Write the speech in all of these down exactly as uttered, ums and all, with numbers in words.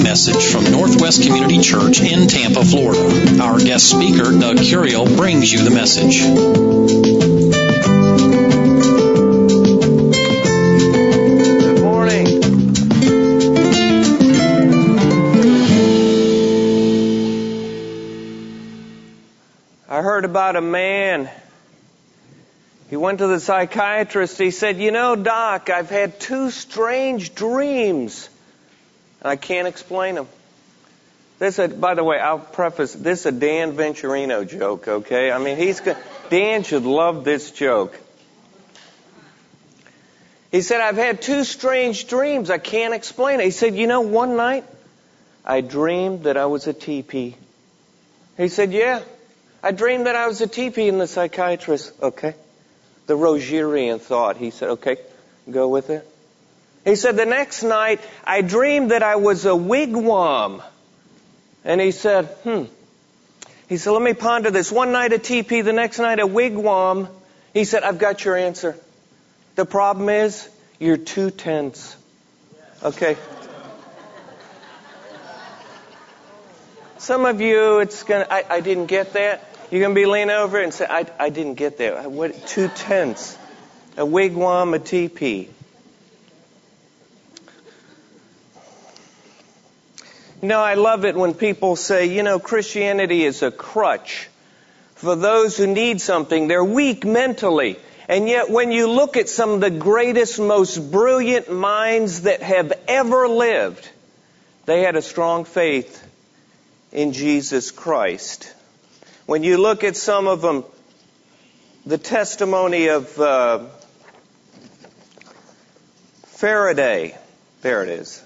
message from Northwest Community Church in Tampa, Florida. Our guest speaker, Doug Curiel, brings you the message. Good morning. I heard about a man. He went to the psychiatrist. He said, you know, Doc, I've had two strange dreams. I can't explain them. This, is, by the way, I'll preface, this is a Dan Venturino joke, okay? I mean, he's Dan should love this joke. He said, I've had two strange dreams. I can't explain it. He said, you know, one night I dreamed that I was a teepee. He said, yeah, I dreamed that I was a teepee. And the psychiatrist, okay. The Rogerian thought. He said, okay, go with it. He said, the next night, I dreamed that I was a wigwam. And he said, hmm. He said, let me ponder this. One night a teepee, the next night a wigwam. He said, I've got your answer. The problem is, you're too tense. Okay. Some of you, it's gonna, I, I didn't get that. You're going to be leaning over and say, I, I didn't get that. What, too tense. A wigwam, a teepee. You know, I love it when people say, you know, Christianity is a crutch for those who need something. They're weak mentally. And yet when you look at some of the greatest, most brilliant minds that have ever lived, they had a strong faith in Jesus Christ. When you look at some of them, the testimony of uh, Faraday, there it is.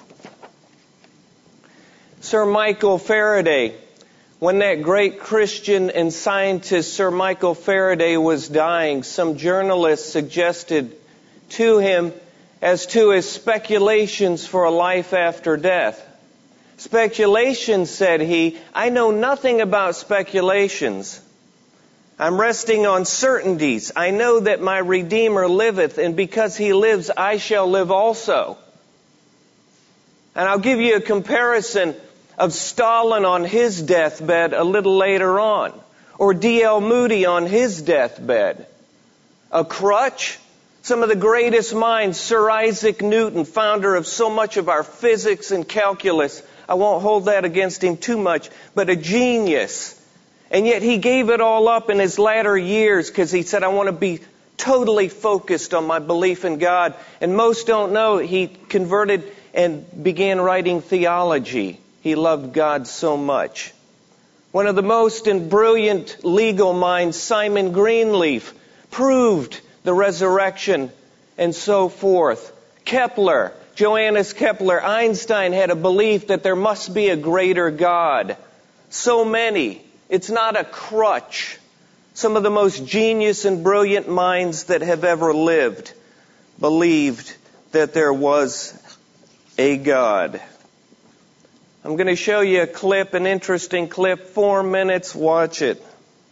Sir Michael Faraday, when that great Christian and scientist Sir Michael Faraday was dying, some journalists suggested to him as to his speculations for a life after death. Speculations, said he, I know nothing about speculations. I'm resting on certainties. I know that my Redeemer liveth, and because he lives, I shall live also. And I'll give you a comparison of Stalin on his deathbed a little later on, or D L Moody on his deathbed. A crutch? Some of the greatest minds, Sir Isaac Newton, founder of so much of our physics and calculus. I won't hold that against him too much, but a genius. And yet he gave it all up in his latter years because he said, I want to be totally focused on my belief in God. And most don't know he converted and began writing theology. He loved God so much. One of the most and brilliant legal minds, Simon Greenleaf, proved the resurrection and so forth. Kepler, Johannes Kepler, Einstein had a belief that there must be a greater God. So many. It's not a crutch. Some of the most genius and brilliant minds that have ever lived believed that there was a God. I'm going to show you a clip, an interesting clip, four minutes, watch it.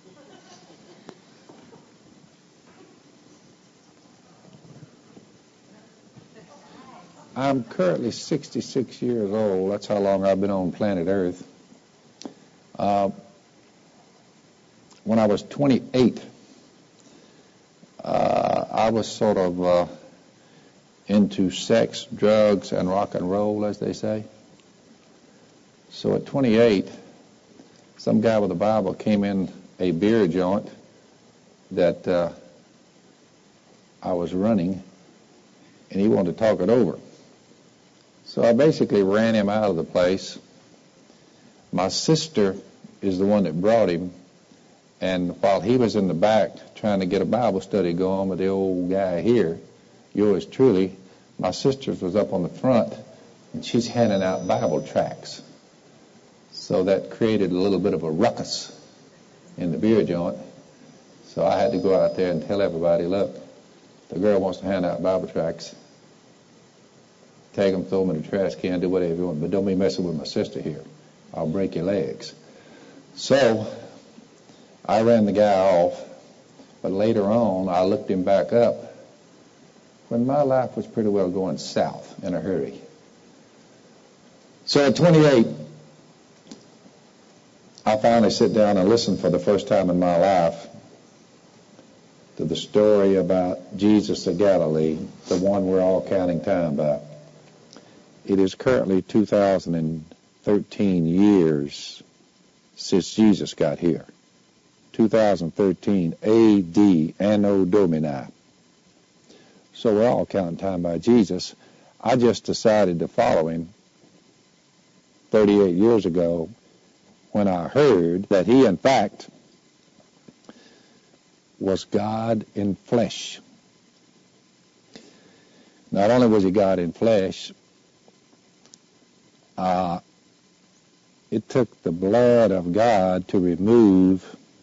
I'm currently sixty-six years old. That's how long I've been on planet Earth. Uh, when I was twenty-eight, uh, I was sort of uh, into sex, drugs, and rock and roll, as they say. So at twenty-eight, some guy with a Bible came in a beer joint that uh, I was running, and he wanted to talk it over. So I basically ran him out of the place. My sister is the one that brought him, and while he was in the back trying to get a Bible study going with the old guy here, yours truly, my sister was up on the front, and she's handing out Bible tracts. So that created a little bit of a ruckus in the beer joint. So I had to go out there and tell everybody, look, the girl wants to hand out Bible tracts. Take them, throw them in the trash can, do whatever you want, but don't be messing with my sister here. I'll break your legs. So I ran the guy off, but later on I looked him back up when my life was pretty well going south in a hurry. So at twenty-eight, I finally sit down and listen for the first time in my life to the story about Jesus of Galilee, the one we're all counting time by. It is currently two thousand thirteen years since Jesus got here. two thousand thirteen A D, Anno Domini. So we're all counting time by Jesus. I just decided to follow him thirty-eight years ago when I heard that he, in fact, was God in flesh. Not only was he God in flesh, uh, it took the blood of God to remove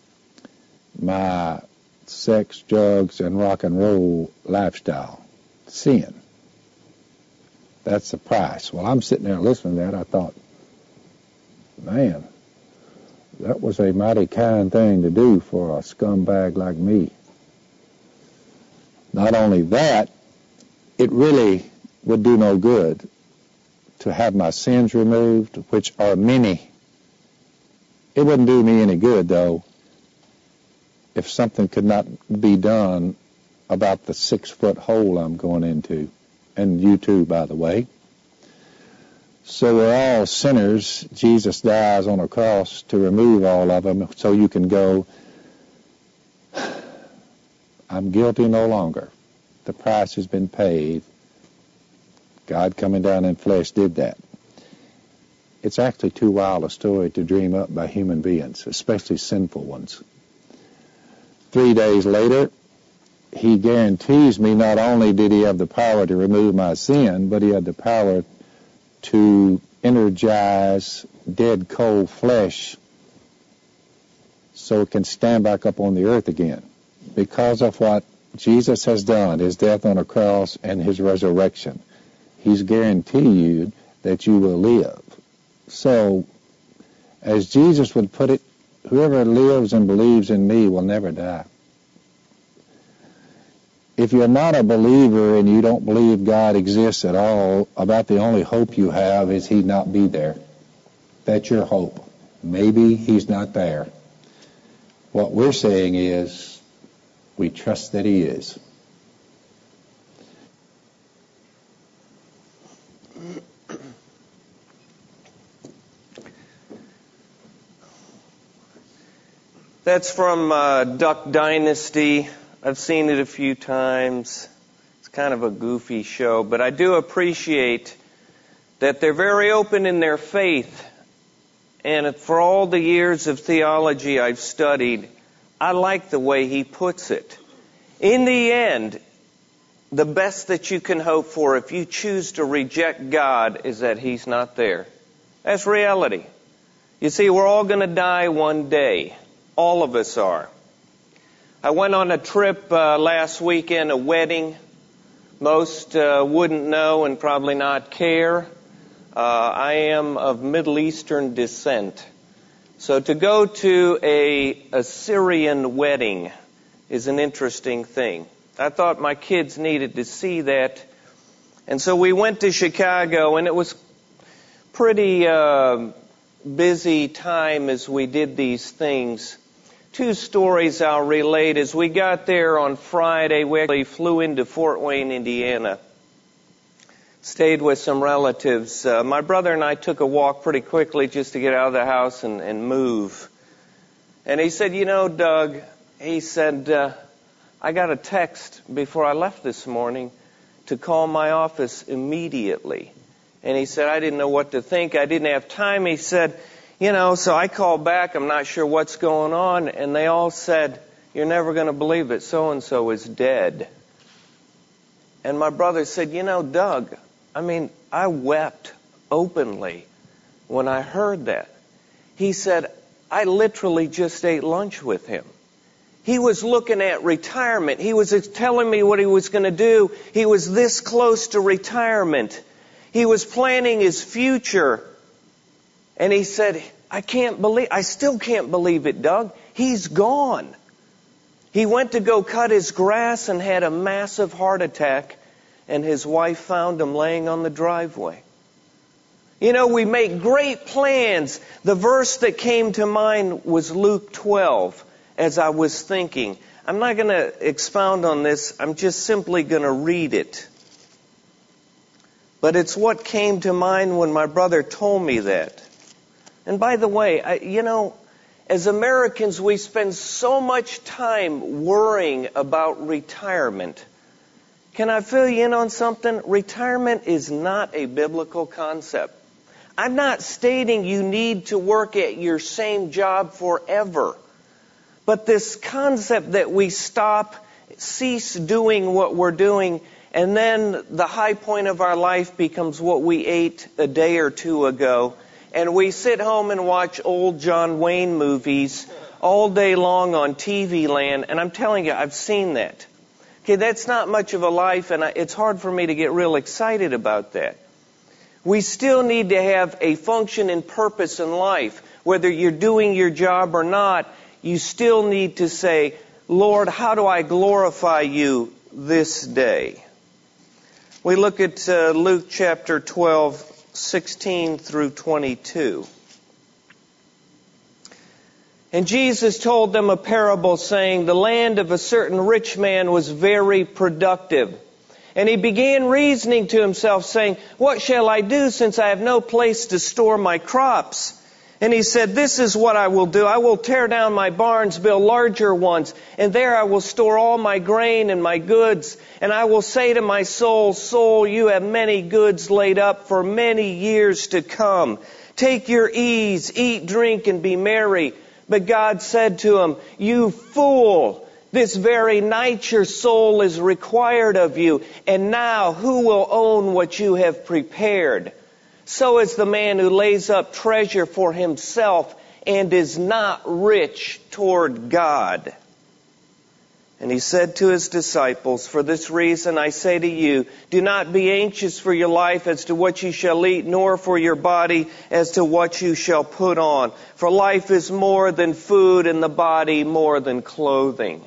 my sex, drugs, and rock and roll lifestyle. Sin. That's the price. Well, I'm sitting there listening to that. I thought, man, that was a mighty kind thing to do for a scumbag like me. Not only that, it really would do no good to have my sins removed, which are many. It wouldn't do me any good, though, if something could not be done about the six-foot hole I'm going into. And you too, by the way. So we're all sinners. Jesus dies on a cross to remove all of them so you can go, I'm guilty no longer. The price has been paid. God coming down in flesh did that. It's actually too wild a story to dream up by human beings, especially sinful ones. Three days later, he guarantees me not only did he have the power to remove my sin, but he had the power to energize dead, cold flesh so it can stand back up on the earth again. Because of what Jesus has done, his death on a cross and his resurrection, he's guaranteed that you will live. So, as Jesus would put it, whoever lives and believes in me will never die. If you're not a believer and you don't believe God exists at all, about the only hope you have is he not be there. That's your hope. Maybe he's not there. What we're saying is, we trust that he is. That's from uh, Duck Dynasty. I've seen it a few times. It's kind of a goofy show, but I do appreciate that they're very open in their faith. And for all the years of theology I've studied, I like the way he puts it. In the end, the best that you can hope for if you choose to reject God is that he's not there. That's reality. You see, we're all going to die one day. All of us are. I went on a trip uh, last weekend, a wedding. Most uh, wouldn't know and probably not care. Uh, I am of Middle Eastern descent. So to go to a Assyrian wedding is an interesting thing. I thought my kids needed to see that. And so we went to Chicago, and it was pretty uh, busy time as we did these things. Two stories I'll relate. As we got there on Friday, we actually flew into Fort Wayne, Indiana. Stayed with some relatives. Uh, my brother and I took a walk pretty quickly just to get out of the house and, and move. And he said, you know, Doug, he said, uh, I got a text before I left this morning to call my office immediately. And he said, I didn't know what to think. I didn't have time. He said, you know, so I called back. I'm not sure what's going on. And they all said, you're never going to believe it. So-and-so is dead. And my brother said, you know, Doug, I mean, I wept openly when I heard that. He said, I literally just ate lunch with him. He was looking at retirement. He was telling me what he was going to do. He was this close to retirement. He was planning his future. And he said, I can't believe, I still can't believe it, Doug. He's gone. He went to go cut his grass and had a massive heart attack, and his wife found him laying on the driveway. You know, we make great plans. The verse that came to mind was Luke twelve as I was thinking. I'm not going to expound on this. I'm just simply going to read it. But it's what came to mind when my brother told me that. And by the way, I, you know, as Americans, we spend so much time worrying about retirement. Can I fill you in on something? Retirement is not a biblical concept. I'm not stating you need to work at your same job forever. But this concept that we stop, cease doing what we're doing, and then the high point of our life becomes what we ate a day or two ago, and we sit home and watch old John Wayne movies all day long on T V land, and I'm telling you, I've seen that. Okay, that's not much of a life, and it's hard for me to get real excited about that. We still need to have a function and purpose in life. Whether you're doing your job or not, you still need to say, Lord, how do I glorify you this day? We look at uh, Luke chapter twelve, sixteen through twenty-two. And Jesus told them a parable saying, the land of a certain rich man was very productive. And he began reasoning to himself, saying, what shall I do since I have no place to store my crops? And he said, this is what I will do. I will tear down my barns, build larger ones, and there I will store all my grain and my goods. And I will say to my soul, soul, you have many goods laid up for many years to come. Take your ease, eat, drink, and be merry. But God said to him, you fool, this very night your soul is required of you, and now who will own what you have prepared? So is the man who lays up treasure for himself and is not rich toward God. And he said to his disciples, for this reason I say to you, do not be anxious for your life as to what you shall eat, nor for your body as to what you shall put on. For life is more than food, and the body more than clothing.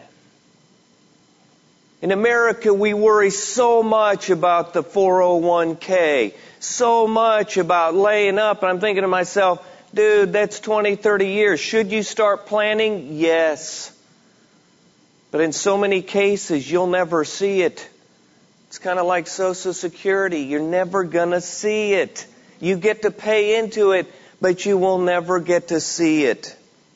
In America, we worry so much about the four oh one k, so much about laying up. And I'm thinking to myself, dude, that's twenty, thirty years. Should you start planning? Yes. But in so many cases, you'll never see it. It's kind of like Social Security. You're never going to see it. You get to pay into it, but you will never get to see it.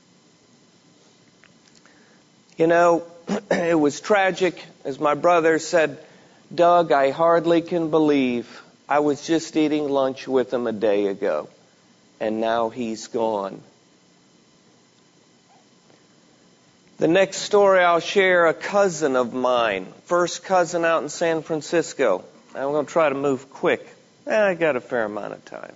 You know, it was tragic. As my brother said, Doug, I hardly can believe I was just eating lunch with him a day ago, and now he's gone. The next story I'll share, a cousin of mine, first cousin out in San Francisco. I'm going to try to move quick. I got a fair amount of time.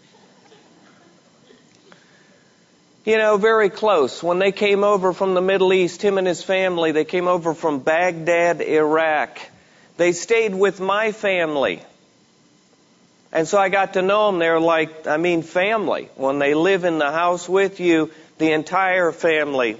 You know, very close. When they came over from the Middle East, him and his family, they came over from Baghdad, Iraq. They stayed with my family. And so I got to know them. They're like, I mean, family. When they live in the house with you, the entire family.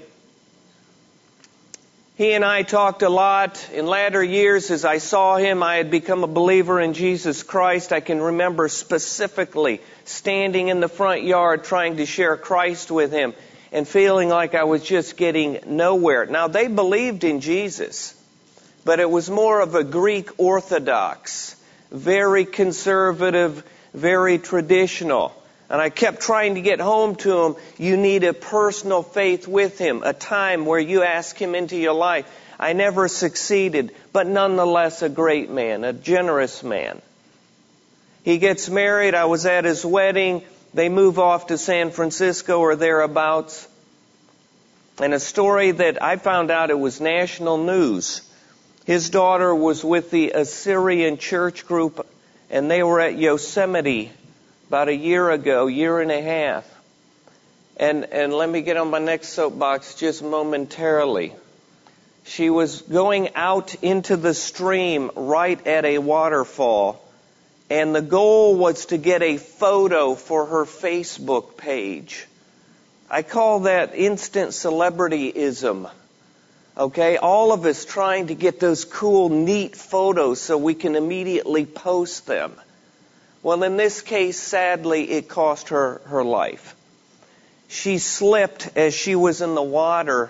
He and I talked a lot. In latter years, as I saw him, I had become a believer in Jesus Christ. I can remember specifically standing in the front yard trying to share Christ with him and feeling like I was just getting nowhere. Now, they believed in Jesus, but it was more of a Greek Orthodox, very conservative, very traditional. And I kept trying to get home to him. You need a personal faith with him, a time where you ask him into your life. I never succeeded, but nonetheless a great man, a generous man. He gets married. I was at his wedding. They move off to San Francisco or thereabouts. And a story that I found out, it was national news. His daughter was with the Assyrian church group, and they were at Yosemite about a year ago, year and a half. And and let me get on my next soapbox just momentarily. She was going out into the stream right at a waterfall, and the goal was to get a photo for her Facebook page. I call that instant celebrityism. Okay, all of us trying to get those cool, neat photos so we can immediately post them. Well, in this case, sadly, it cost her her life. She slipped as she was in the water.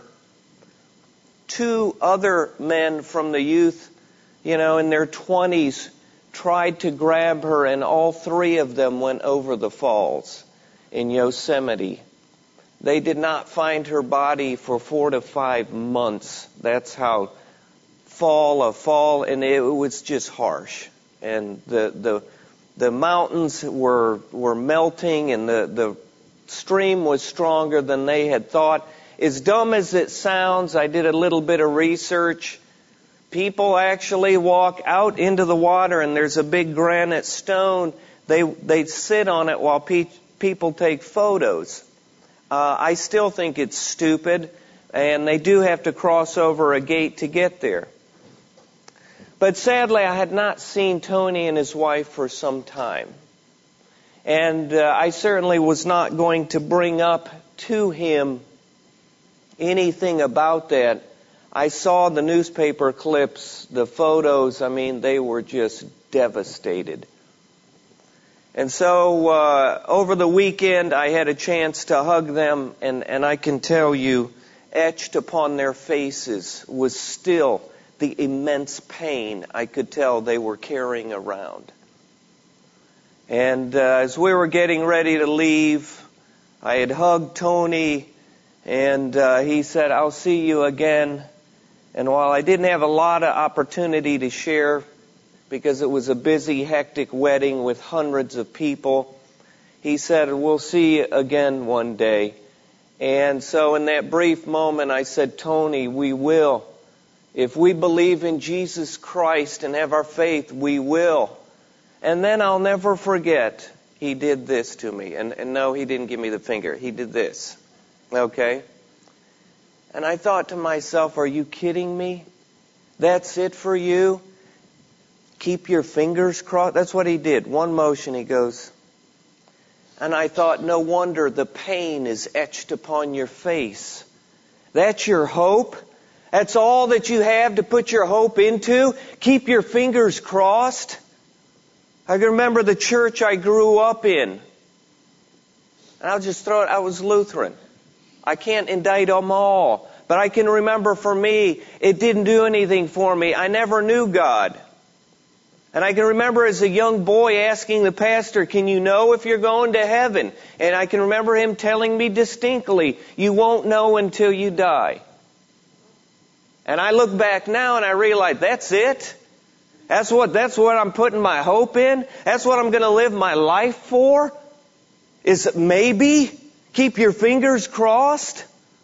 Two other men from the youth, you know, in their twenties, tried to grab her, and all three of them went over the falls in Yosemite. They did not find her body for four to five months. That's how fall a fall, and it was just harsh. And the the the mountains were were melting, and the the stream was stronger than they had thought. As dumb as it sounds, I did a little bit of research. People actually walk out into the water, and there's a big granite stone. They they sit on it while pe- people take photos. Uh, I still think it's stupid, and they do have to cross over a gate to get there. But sadly, I had not seen Tony and his wife for some time. And uh, I certainly was not going to bring up to him anything about that. I saw the newspaper clips, the photos. I mean, they were just devastated. And so uh, over the weekend, I had a chance to hug them, and, and I can tell you, etched upon their faces was still the immense pain I could tell they were carrying around. And uh, as we were getting ready to leave, I had hugged Tony, and uh, he said, "I'll see you again." And while I didn't have a lot of opportunity to share, because it was a busy, hectic wedding with hundreds of people, he said, "We'll see you again one day." And so in that brief moment, I said, "Tony, we will. If we believe in Jesus Christ and have our faith, we will." And then I'll never forget, he did this to me. And, and no, he didn't give me the finger. He did this. Okay? And I thought to myself, are you kidding me? That's it for you? Keep your fingers crossed? That's what he did. One motion, he goes. And I thought, no wonder the pain is etched upon your face. That's your hope? That's all that you have to put your hope into? Keep your fingers crossed? I can remember the church I grew up in. And I'll just throw it, I was Lutheran. I can't indict them all. But I can remember for me, it didn't do anything for me. I never knew God. And I can remember as a young boy asking the pastor, "Can you know if you're going to heaven?" And I can remember him telling me distinctly, "You won't know until you die." And I look back now and I realize that's it. That's what, that's what I'm putting my hope in. That's what I'm going to live my life for. Is maybe keep your fingers crossed.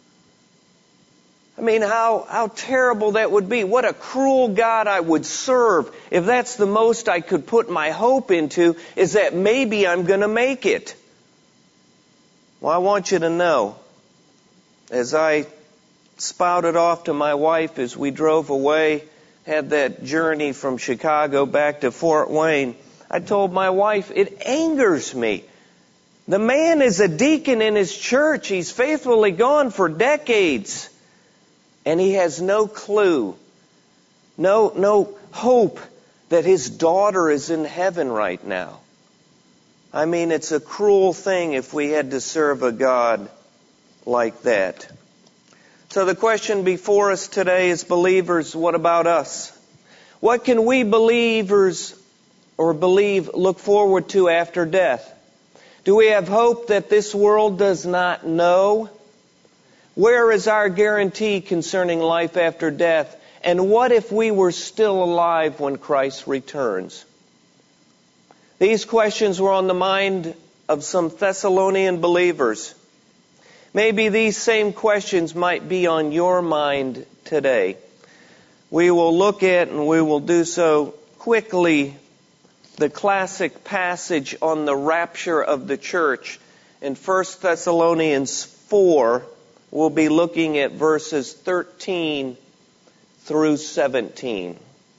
I mean, how, how terrible that would be. What a cruel God I would serve if that's the most I could put my hope into, is that maybe I'm going to make it. Well, I want you to know, as I spouted off to my wife as we drove away, had that journey from Chicago back to Fort Wayne, I told my wife, it angers me. The man is a deacon in his church. He's faithfully gone for decades. And he has no clue, no, no hope that his daughter is in heaven right now. I mean, it's a cruel thing if we had to serve a God like that. So the question before us today is, believers, what about us? What can we believers or believe look forward to after death? Do we have hope that this world does not know? Where is our guarantee concerning life after death? And what if we were still alive when Christ returns? These questions were on the mind of some Thessalonian believers. Maybe these same questions might be on your mind today. We will look at, and we will do so quickly, the classic passage on the rapture of the church in First Thessalonians four. We'll be looking at verses thirteen through seventeen.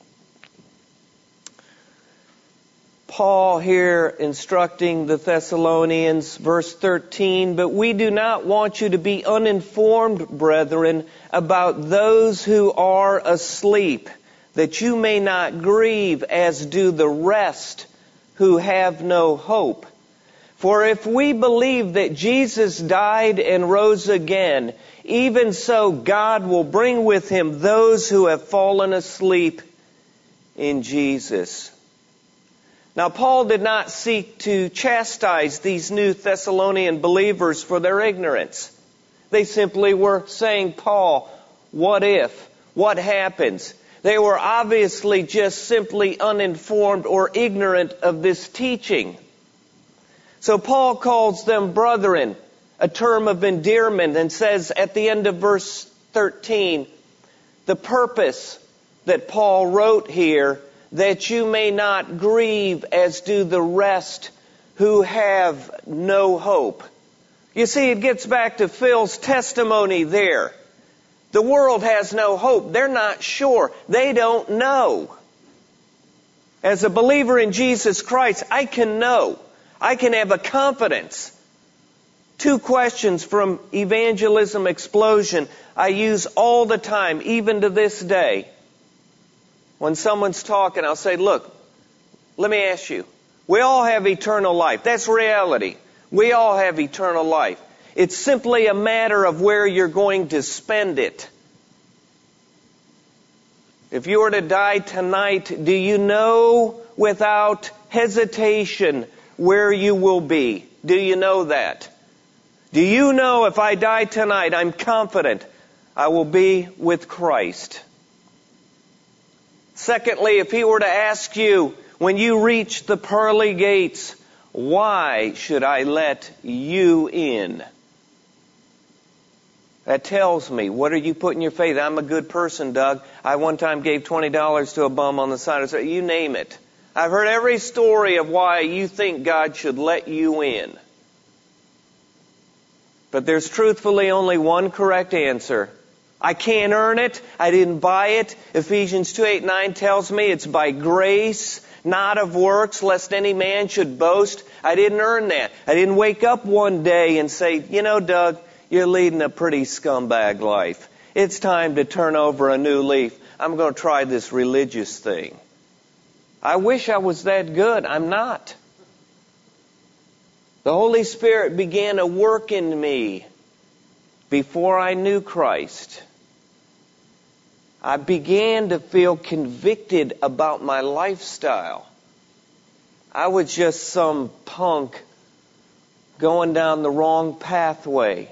Paul here instructing the Thessalonians, verse thirteen, "But we do not want you to be uninformed, brethren, about those who are asleep, that you may not grieve as do the rest who have no hope. For if we believe that Jesus died and rose again, even so God will bring with him those who have fallen asleep in Jesus. Now, Paul did not seek to chastise these new Thessalonian believers for their ignorance. They simply were saying, Paul, what if? What happens? They were obviously just simply uninformed or ignorant of this teaching. So Paul calls them brethren, a term of endearment, and says at the end of verse thirteen, the purpose that Paul wrote here, that you may not grieve as do the rest who have no hope. You see, it gets back to Phil's testimony there. The world has no hope. They're not sure. They don't know. As a believer in Jesus Christ, I can know. I can have a confidence. Two questions from Evangelism Explosion I use all the time, even to this day. When someone's talking, I'll say, look, let me ask you. We all have eternal life. That's reality. We all have eternal life. It's simply a matter of where you're going to spend it. If you were to die tonight, do you know without hesitation where you will be? Do you know that? Do you know if I die tonight, I'm confident I will be with Christ? Secondly, if he were to ask you, when you reach the pearly gates, why should I let you in? That tells me, what are you putting your faith? I'm a good person, Doug. I one time gave twenty dollars to a bum on the side of the street. You name it. I've heard every story of why you think God should let you in. But there's truthfully only one correct answer. I can't earn it. I didn't buy it. Ephesians two, eight, nine tells me it's by grace, not of works, lest any man should boast. I didn't earn that. I didn't wake up one day and say, you know, Doug, you're leading a pretty scumbag life. It's time to turn over a new leaf. I'm going to try this religious thing. I wish I was that good. I'm not. The Holy Spirit began a work in me before I knew Christ. I began to feel convicted about my lifestyle. I was just some punk going down the wrong pathway.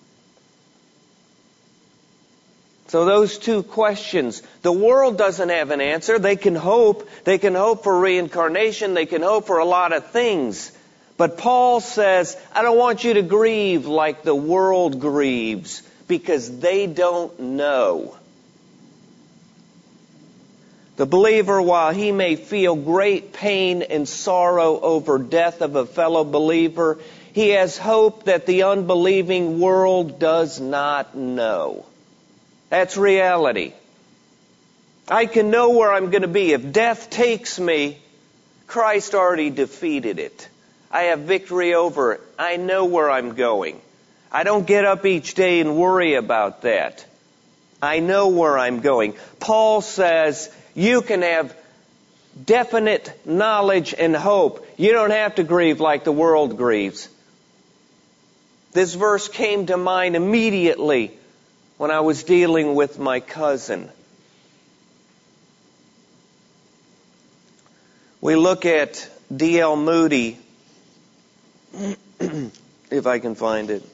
So those two questions, the world doesn't have an answer. They can hope. They can hope for reincarnation. They can hope for a lot of things. But Paul says, I don't want you to grieve like the world grieves, because they don't know. The believer, while he may feel great pain and sorrow over death of a fellow believer, he has hope that the unbelieving world does not know. That's reality. I can know where I'm going to be. If death takes me, Christ already defeated it. I have victory over it. I know where I'm going. I don't get up each day and worry about that. I know where I'm going. Paul says you can have definite knowledge and hope. You don't have to grieve like the world grieves. This verse came to mind immediately when I was dealing with my cousin. We look at D L Moody, if I can find it.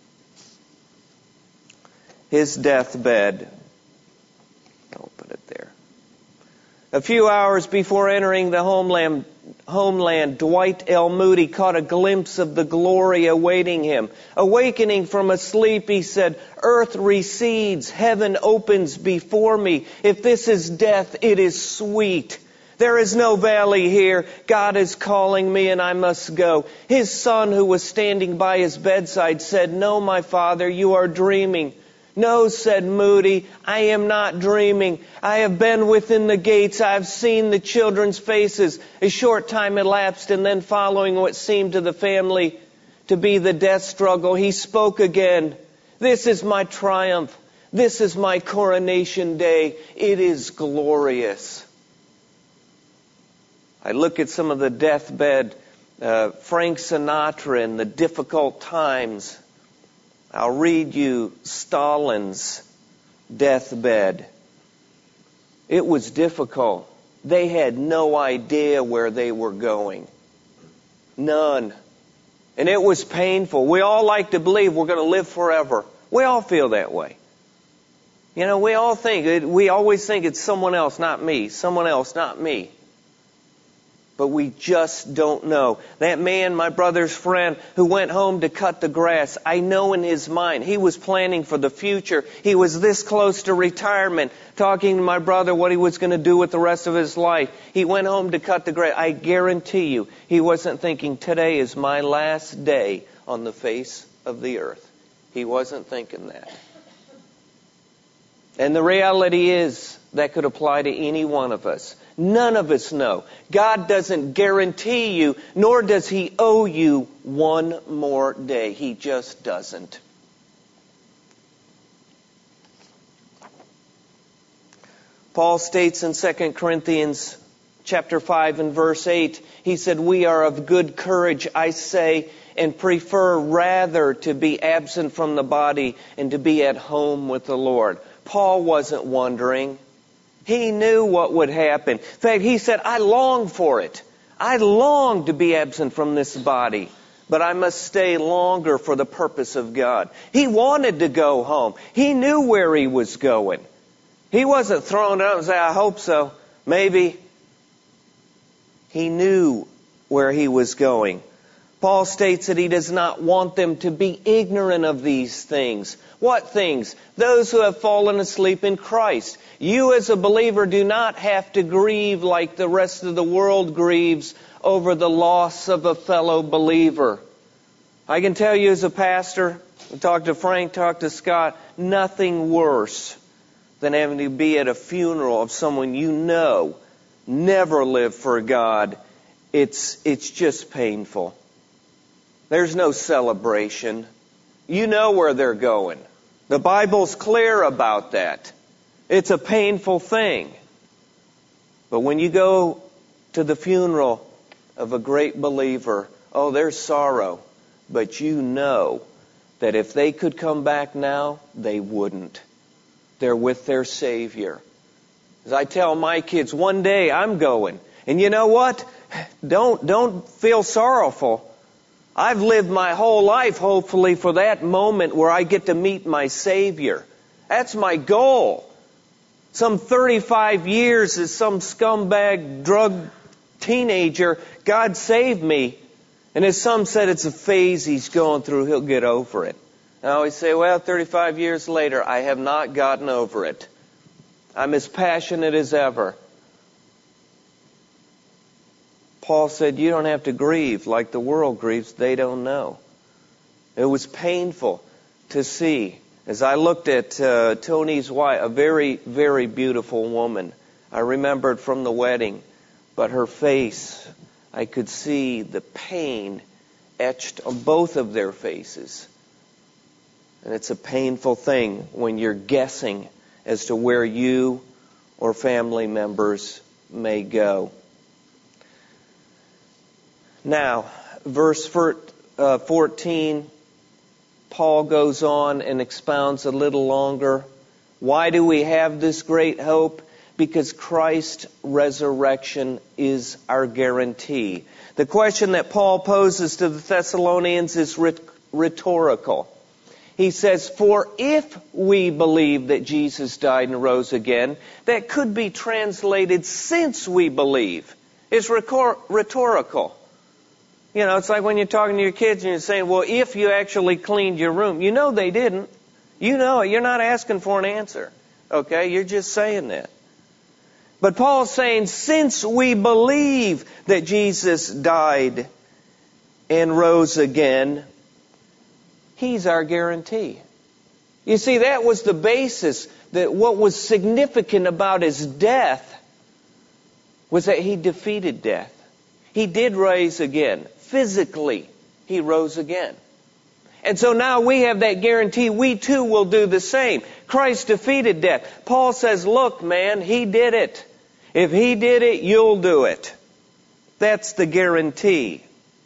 His deathbed. I'll put it there. A few hours before entering the homeland, homeland, Dwight L. Moody caught a glimpse of the glory awaiting him. Awakening from a sleep, he said, "Earth recedes, heaven opens before me. If this is death, it is sweet. There is no valley here. God is calling me and I must go." His son, who was standing by his bedside, said, "No, my father, you are dreaming." "No," said Moody, "I am not dreaming. I have been within the gates. I have seen the children's faces." A short time elapsed, and then following what seemed to the family to be the death struggle, he spoke again. "This is my triumph. This is my coronation day. It is glorious." I look at some of the deathbed, uh, Frank Sinatra and the difficult times. I'll read you Stalin's deathbed. It was difficult. They had no idea where they were going. None. And it was painful. We all like to believe we're going to live forever. We all feel that way. You know, we all think, we always think it's someone else, not me. Someone else, not me. But we just don't know. That man, my brother's friend, who went home to cut the grass, I know in his mind, he was planning for the future. He was this close to retirement, talking to my brother what he was going to do with the rest of his life. He went home to cut the grass. I guarantee you, he wasn't thinking, today is my last day on the face of the earth. He wasn't thinking that. And the reality is, that could apply to any one of us. None of us know. God doesn't guarantee you, nor does He owe you one more day. He just doesn't. Paul states in Second Corinthians chapter five and verse eight, he said, "We are of good courage, I say, and prefer rather to be absent from the body and to be at home with the Lord." Paul wasn't wondering. He knew what would happen. In fact, he said, I long for it. I long to be absent from this body, but I must stay longer for the purpose of God. He wanted to go home. He knew where he was going. He wasn't throwing it up and saying, I hope so, maybe. He knew where he was going. Paul states that he does not want them to be ignorant of these things. What things? Those who have fallen asleep in Christ. You as a believer do not have to grieve like the rest of the world grieves over the loss of a fellow believer. I can tell you as a pastor, talk to Frank, talk to Scott, nothing worse than having to be at a funeral of someone you know never lived for God. It's, it's just painful. There's no celebration. You know where they're going. The Bible's clear about that. It's a painful thing. But when you go to the funeral of a great believer, oh, there's sorrow. But you know that if they could come back now, they wouldn't. They're with their Savior. As I tell my kids, one day I'm going. And you know what? Don't, don't feel sorrowful. I've lived my whole life, hopefully, for that moment where I get to meet my Savior. That's my goal. Some thirty-five years as some scumbag drug teenager, God saved me. And as some said, it's a phase he's going through. He'll get over it. And I always say, well, thirty-five years later, I have not gotten over it. I'm as passionate as ever. Paul said, you don't have to grieve like the world grieves. They don't know. It was painful to see. As I looked at uh, Tony's wife, a very, very beautiful woman. I remembered from the wedding. But her face, I could see the pain etched on both of their faces. And it's a painful thing when you're guessing as to where you or family members may go. Now, verse fourteen, Paul goes on and expounds a little longer. Why do we have this great hope? Because Christ's resurrection is our guarantee. The question that Paul poses to the Thessalonians is rhetorical. He says, for if we believe that Jesus died and rose again, that could be translated since we believe. It's rhetorical. You know, it's like when you're talking to your kids and you're saying, well, if you actually cleaned your room. You know they didn't. You know it. You're not asking for an answer. Okay? You're just saying that. But Paul's saying, since we believe that Jesus died and rose again, He's our guarantee. You see, that was the basis, that what was significant about His death was that He defeated death. He did rise again. Physically, He rose again. And so now we have that guarantee. We too will do the same. Christ defeated death. Paul says, look, man, He did it. If He did it, you'll do it. That's the guarantee.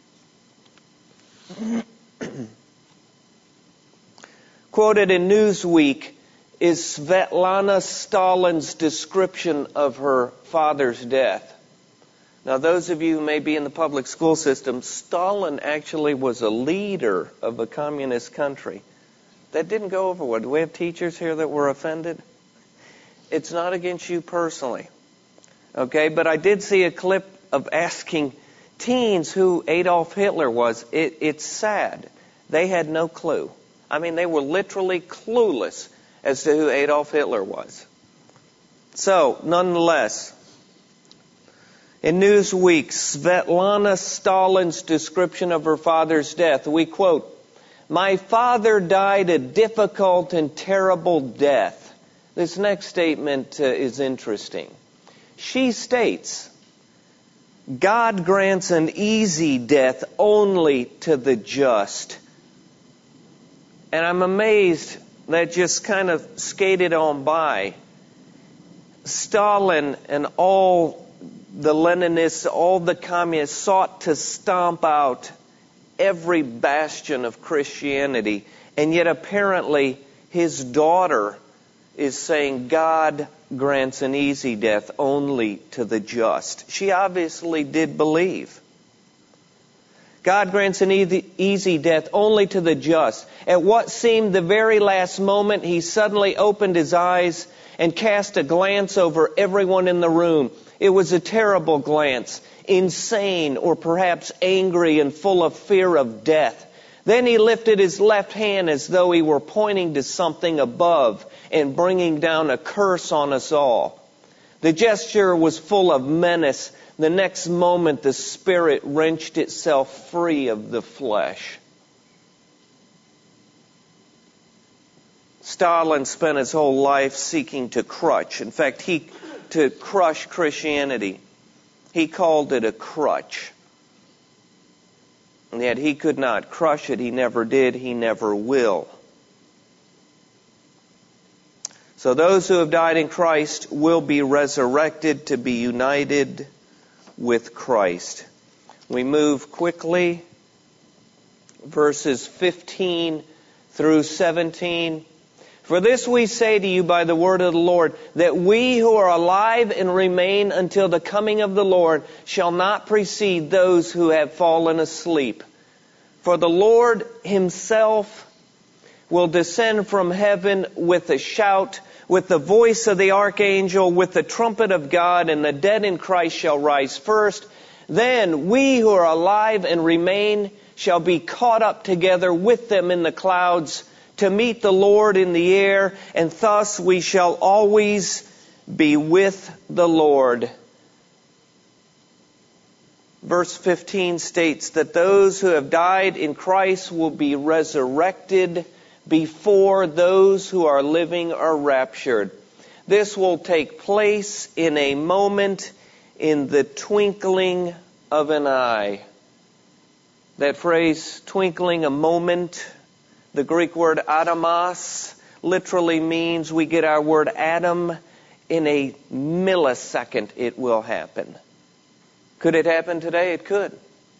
Quoted in Newsweek is Svetlana Stalin's description of her father's death. Now, those of you who may be in the public school system, Stalin actually was a leader of a communist country. That didn't go over well. Do we have teachers here that were offended? It's not against you personally. Okay, but I did see a clip of asking teens who Adolf Hitler was. It, it's sad. They had no clue. I mean, they were literally clueless as to who Adolf Hitler was. So, nonetheless, in Newsweek, Svetlana Stalin's description of her father's death, we quote, "My father died a difficult and terrible death." This next statement uh, is interesting. She states, "God grants an easy death only to the just." And I'm amazed that just kind of skated on by. Stalin and all the Leninists, all the communists sought to stomp out every bastion of Christianity. And yet apparently his daughter is saying God grants an easy death only to the just. She obviously did believe. God grants an easy death only to the just. At what seemed the very last moment, he suddenly opened his eyes and cast a glance over everyone in the room. It was a terrible glance, insane or perhaps angry and full of fear of death. Then he lifted his left hand as though he were pointing to something above and bringing down a curse on us all. The gesture was full of menace. The next moment, the spirit wrenched itself free of the flesh. Stalin spent his whole life seeking to crush. In fact, he to crush Christianity. He called it a crutch. And yet he could not crush it. He never did. He never will. So those who have died in Christ will be resurrected to be united with Christ. We move quickly. Verses fifteen through seventeen. "For this we say to you by the word of the Lord, that we who are alive and remain until the coming of the Lord shall not precede those who have fallen asleep. For the Lord himself will descend from heaven with a shout, with the voice of the archangel, with the trumpet of God, and the dead in Christ shall rise first. Then we who are alive and remain shall be caught up together with them in the clouds to meet the Lord in the air, and thus we shall always be with the Lord." Verse fifteen states that those who have died in Christ will be resurrected before those who are living are raptured. This will take place in a moment, in the twinkling of an eye. That phrase, twinkling a moment, the Greek word atomos, literally means we get our word atom. In a millisecond it will happen. Could it happen today? It could.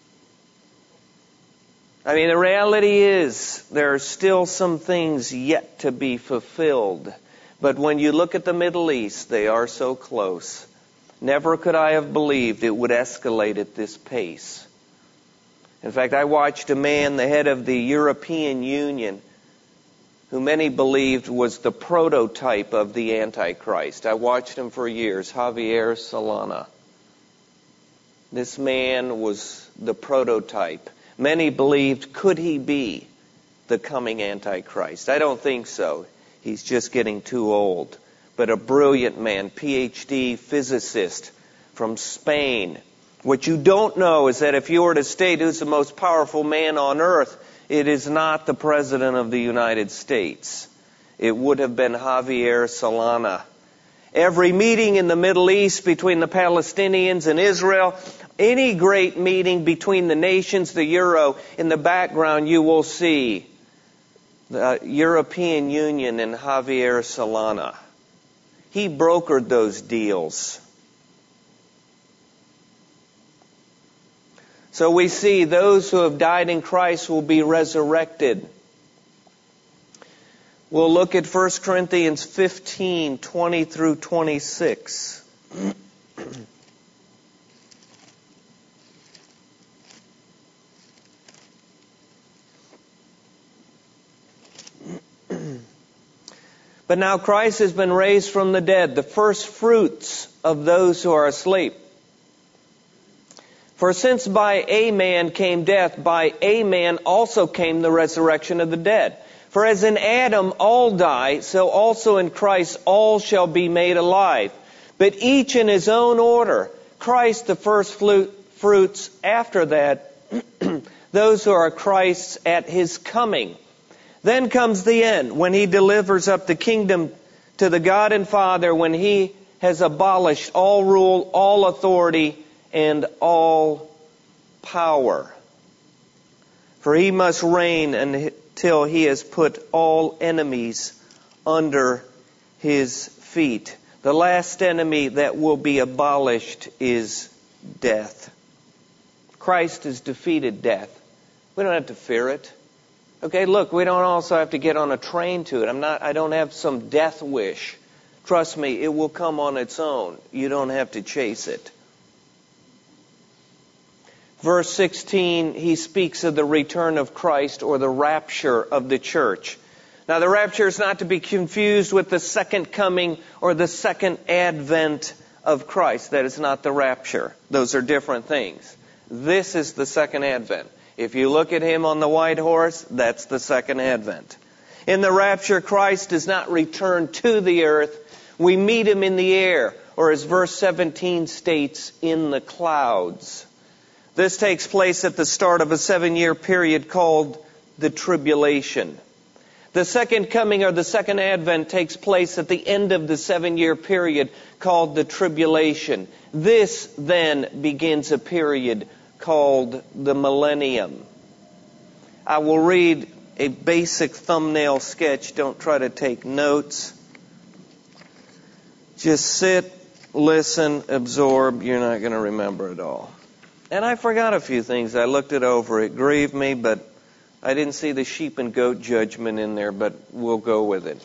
I mean, the reality is there are still some things yet to be fulfilled. But when you look at the Middle East, they are so close. Never could I have believed it would escalate at this pace. In fact, I watched a man, the head of the European Union, who many believed was the prototype of the Antichrist. I watched him for years, Javier Solana. This man was the prototype. Many believed, could he be the coming Antichrist? I don't think so. He's just getting too old. But a brilliant man, P H D physicist from Spain. What you don't know is that if you were to state who's the most powerful man on earth, it is not the President of the United States. It would have been Javier Solana. Every meeting in the Middle East between the Palestinians and Israel, any great meeting between the nations, the Euro, in the background you will see the European Union and Javier Solana. He brokered those deals. So we see those who have died in Christ will be resurrected. We'll look at First Corinthians fifteen, twenty through twenty-six. But now Christ has been raised from the dead, the first fruits of those who are asleep. For since by a man came death, by a man also came the resurrection of the dead. For as in Adam all die, so also in Christ all shall be made alive. But each in his own order. Christ the first fruits, after that those who are Christ's at his coming. Then comes the end, when he delivers up the kingdom to the God and Father, when he has abolished all rule, all authority, and all power. For he must reign until he has put all enemies under his feet. The last enemy that will be abolished is death. Christ has defeated death. We don't have to fear it. Okay, look, we don't also have to get on a train to it. I'm not, I don't have some death wish. Trust me, it will come on its own. You don't have to chase it. Verse sixteen, he speaks of the return of Christ or the rapture of the church. Now, the rapture is not to be confused with the second coming or the second advent of Christ. That is not the rapture. Those are different things. This is the second advent. If you look at him on the white horse, that's the second advent. In the rapture, Christ does not return to the earth. We meet him in the air, or as verse seventeen states, in the clouds. This takes place at the start of a seven-year period called the tribulation. The second coming or the second advent takes place at the end of the seven-year period called the tribulation. This then begins a period called the millennium. I will read a basic thumbnail sketch. Don't try to take notes. Just sit, listen, absorb. You're not going to remember it all. And I forgot a few things. I looked it over. It grieved me, but I didn't see the sheep and goat judgment in there, but we'll go with it.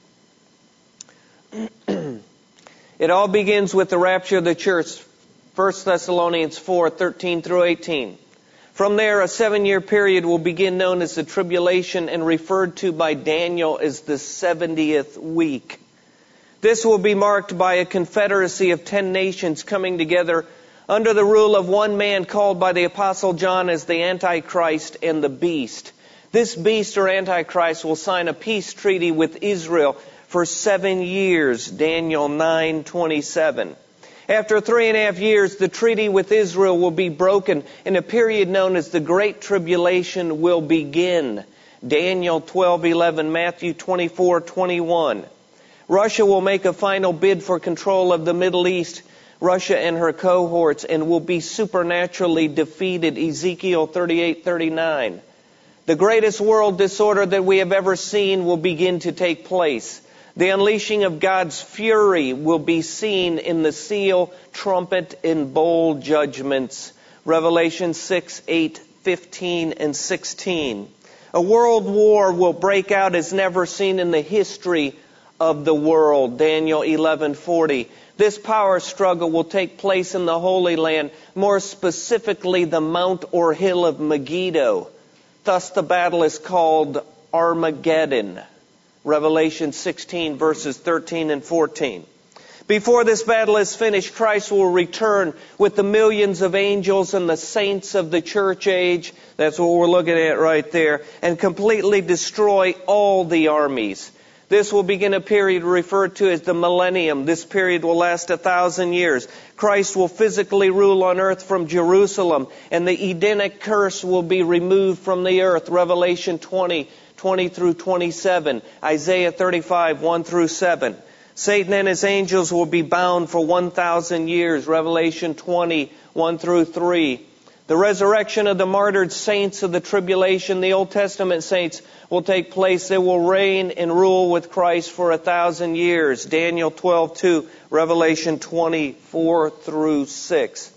It all begins with the rapture of the church. First Thessalonians four, thirteen through eighteen. From there, a seven-year period will begin known as the tribulation and referred to by Daniel as the seventieth week. This will be marked by a confederacy of ten nations coming together under the rule of one man called by the Apostle John as the Antichrist and the Beast. This beast or Antichrist will sign a peace treaty with Israel for seven years, Daniel nine twenty-seven. After three and a half years, the treaty with Israel will be broken and a period known as the Great Tribulation will begin. Daniel twelve eleven, Matthew twenty-four twenty-one. Russia will make a final bid for control of the Middle East, Russia and her cohorts, and will be supernaturally defeated, Ezekiel thirty-eight thirty-nine. The greatest world disorder that we have ever seen will begin to take place. The unleashing of God's fury will be seen in the seal, trumpet, and bowl judgments. Revelation six, eight, fifteen, and sixteen. A world war will break out as never seen in the history of the world. Daniel eleven forty. This power struggle will take place in the Holy Land, more specifically the mount or hill of Megiddo. Thus the battle is called Armageddon. Revelation sixteen, verses thirteen and fourteen. Before this battle is finished, Christ will return with the millions of angels and the saints of the church age. That's what we're looking at right there. And completely destroy all the armies. This will begin a period referred to as the millennium. This period will last a thousand years. Christ will physically rule on earth from Jerusalem, and the Edenic curse will be removed from the earth. Revelation twenty, twenty through twenty-seven. Isaiah thirty-five, one through seven. Satan and his angels will be bound for one thousand years. Revelation twenty, one through three. The resurrection of the martyred saints of the tribulation, the Old Testament saints, will take place. They will reign and rule with Christ for a thousand years. Daniel twelve two, Revelation twenty-four through six.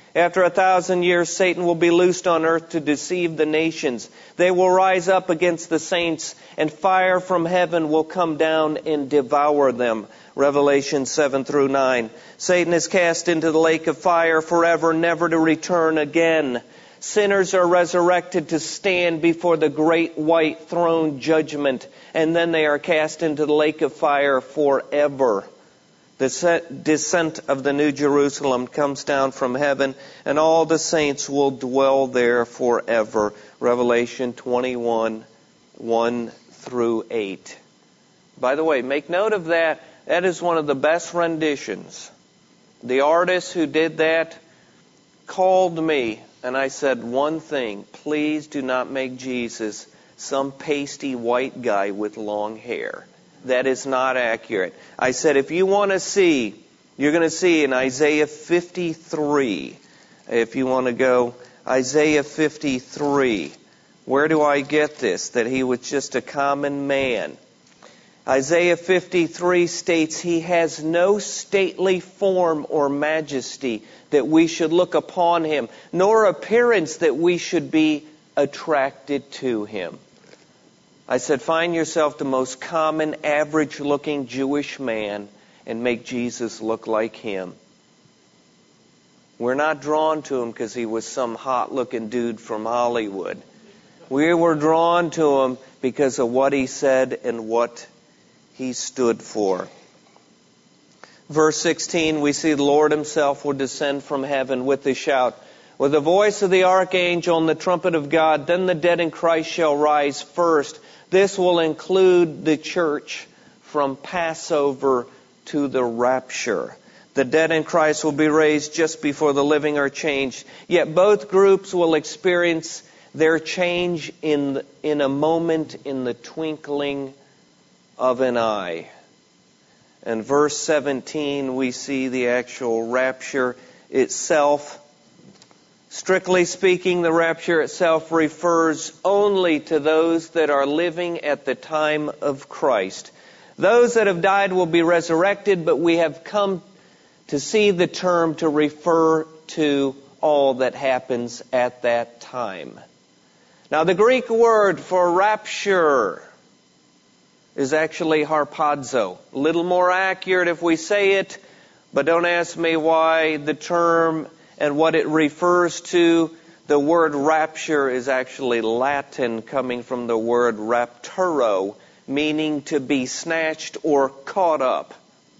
After a thousand years, Satan will be loosed on earth to deceive the nations. They will rise up against the saints, and fire from heaven will come down and devour them. Revelation seven through nine. Satan is cast into the lake of fire forever, never to return again. Sinners are resurrected to stand before the great white throne judgment, and then they are cast into the lake of fire forever. The descent of the New Jerusalem comes down from heaven, and all the saints will dwell there forever. Revelation twenty-one, one through eight. By the way, make note of that. That is one of the best renditions. The artist who did that called me, and I said one thing: please do not make Jesus some pasty white guy with long hair. That is not accurate. I said, if you want to see, you're going to see in Isaiah fifty-three. If you want to go, Isaiah fifty-three. Where do I get this? That he was just a common man. Isaiah fifty-three states, he has no stately form or majesty that we should look upon him, nor appearance that we should be attracted to him. I said, find yourself the most common, average-looking Jewish man and make Jesus look like him. We're not drawn to him because he was some hot-looking dude from Hollywood. We were drawn to him because of what he said and what he stood for. Verse sixteen, we see the Lord himself will descend from heaven with a shout, with the voice of the archangel and the trumpet of God. Then the dead in Christ shall rise first. This will include the church from Passover to the rapture. The dead in Christ will be raised just before the living are changed. Yet both groups will experience their change in, in a moment, in the twinkling of an eye. In verse seventeen, we see the actual rapture itself. Strictly speaking, the rapture itself refers only to those that are living at the time of Christ. Those that have died will be resurrected, but we have come to see the term to refer to all that happens at that time. Now, the Greek word for rapture is actually harpazo. A little more accurate if we say it, but don't ask me why the term and what it refers to. The word rapture is actually Latin, coming from the word rapturo, meaning to be snatched or caught up.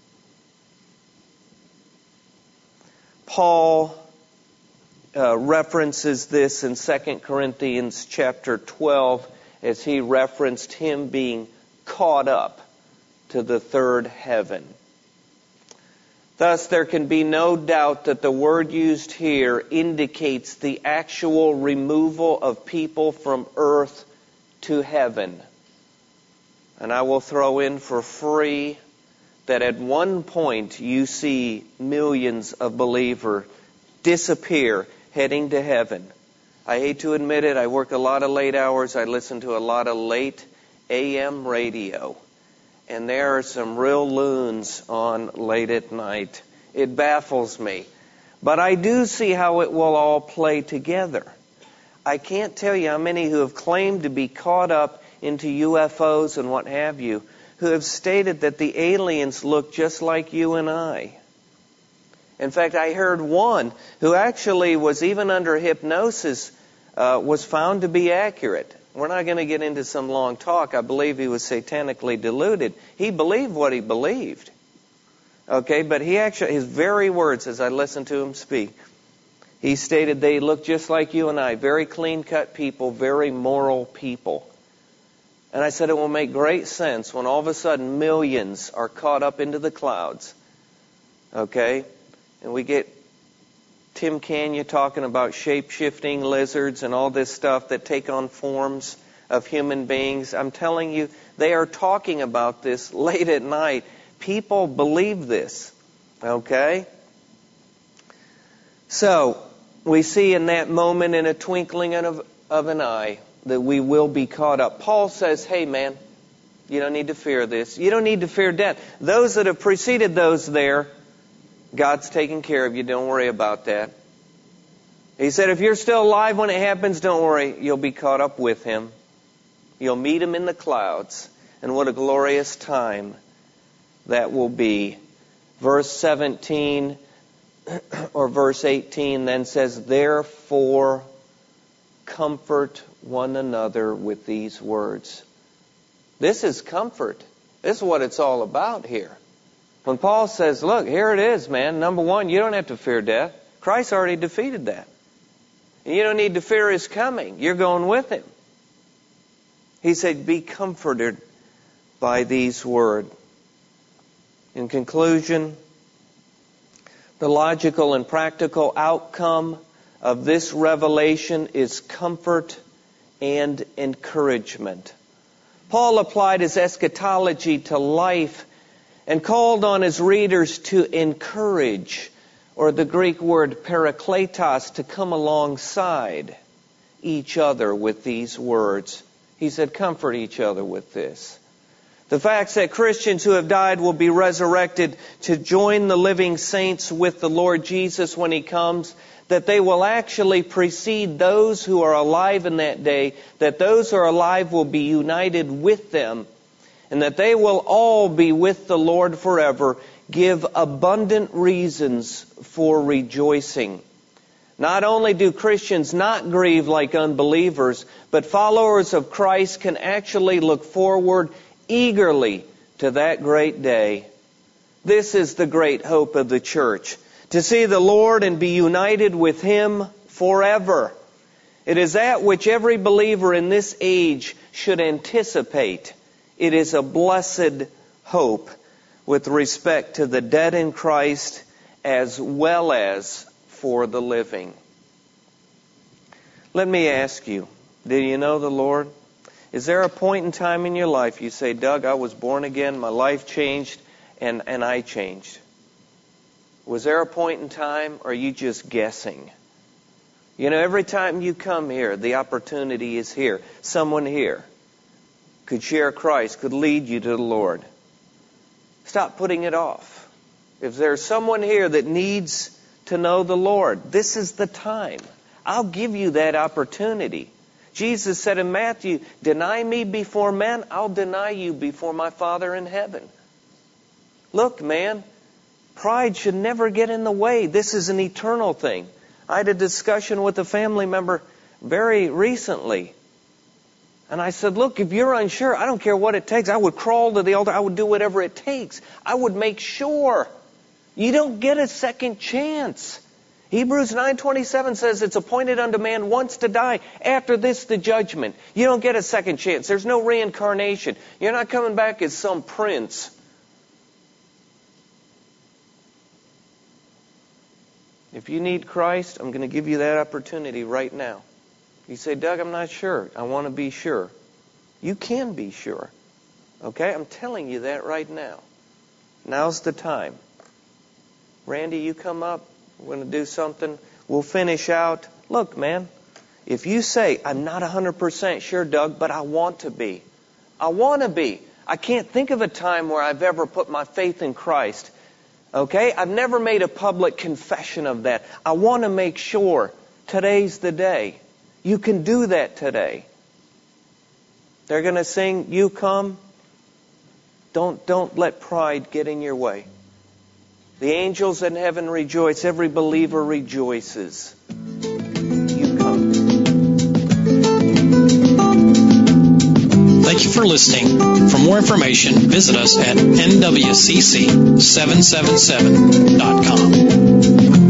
Paul uh, references this in Second Corinthians chapter twelve as he referenced him being caught up to the third heaven. Thus, there can be no doubt that the word used here indicates the actual removal of people from earth to heaven. And I will throw in for free that at one point you see millions of believers disappear heading to heaven. I hate to admit it, I work a lot of late hours. I listen to a lot of late A M radio. And there are some real loons on late at night. It baffles me. But I do see how it will all play together. I can't tell you how many who have claimed to be caught up into U F Os and what have you, who have stated that the aliens look just like you and I. In fact, I heard one who actually was even under hypnosis, uh, was found to be accurate. We're not going to get into some long talk. I believe he was satanically deluded. He believed what he believed. Okay, but he actually, his very words as I listened to him speak, he stated they look just like you and I, very clean-cut people, very moral people. And I said it will make great sense when all of a sudden millions are caught up into the clouds. Okay, and we get Tim Kanya talking about shape-shifting lizards and all this stuff that take on forms of human beings. I'm telling you, they are talking about this late at night. People believe this, okay? So, we see in that moment, in a twinkling of, of an eye, that we will be caught up. Paul says, hey man, you don't need to fear this. You don't need to fear death. Those that have preceded those there, God's taking care of you. Don't worry about that. He said, if you're still alive when it happens, don't worry. You'll be caught up with Him. You'll meet Him in the clouds. And what a glorious time that will be. Verse seventeen or verse eighteen then says, therefore comfort one another with these words. This is comfort. This is what it's all about here. When Paul says, look, here it is, man. Number one, you don't have to fear death. Christ already defeated that. And you don't need to fear His coming. You're going with Him. He said, be comforted by these words. In conclusion, the logical and practical outcome of this revelation is comfort and encouragement. Paul applied his eschatology to life and called on his readers to encourage, or the Greek word parakletos, to come alongside each other with these words. He said, comfort each other with this. The facts that Christians who have died will be resurrected to join the living saints with the Lord Jesus when He comes, that they will actually precede those who are alive in that day, that those who are alive will be united with them, and that they will all be with the Lord forever, give abundant reasons for rejoicing. Not only do Christians not grieve like unbelievers, but followers of Christ can actually look forward eagerly to that great day. This is the great hope of the church, to see the Lord and be united with Him forever. It is that which every believer in this age should anticipate. It is a blessed hope with respect to the dead in Christ as well as for the living. Let me ask you, do you know the Lord? Is there a point in time in your life you say, Doug, I was born again, my life changed, and, and I changed? Was there a point in time, or are you just guessing? You know, every time you come here, the opportunity is here. Someone here could share Christ, could lead you to the Lord. Stop putting it off. If there's someone here that needs to know the Lord, this is the time. I'll give you that opportunity. Jesus said in Matthew, deny me before men, I'll deny you before my Father in heaven. Look, man, pride should never get in the way. This is an eternal thing. I had a discussion with a family member very recently. And I said, look, if you're unsure, I don't care what it takes. I would crawl to the altar. I would do whatever it takes. I would make sure. You don't get a second chance. Hebrews nine twenty-seven says it's appointed unto man once to die. After this, the judgment. You don't get a second chance. There's no reincarnation. You're not coming back as some prince. If you need Christ, I'm going to give you that opportunity right now. You say, Doug, I'm not sure. I want to be sure. You can be sure. Okay? I'm telling you that right now. Now's the time. Randy, you come up. We're going to do something. We'll finish out. Look, man, if you say, I'm not one hundred percent sure, Doug, but I want to be. I want to be. I can't think of a time where I've ever put my faith in Christ. Okay? I've never made a public confession of that. I want to make sure today's the day. You can do that today. They're going to sing, You Come. Don't, don't let pride get in your way. The angels in heaven rejoice. Every believer rejoices. You come. Thank you for listening. For more information, visit us at N W C C seven seven seven dot com.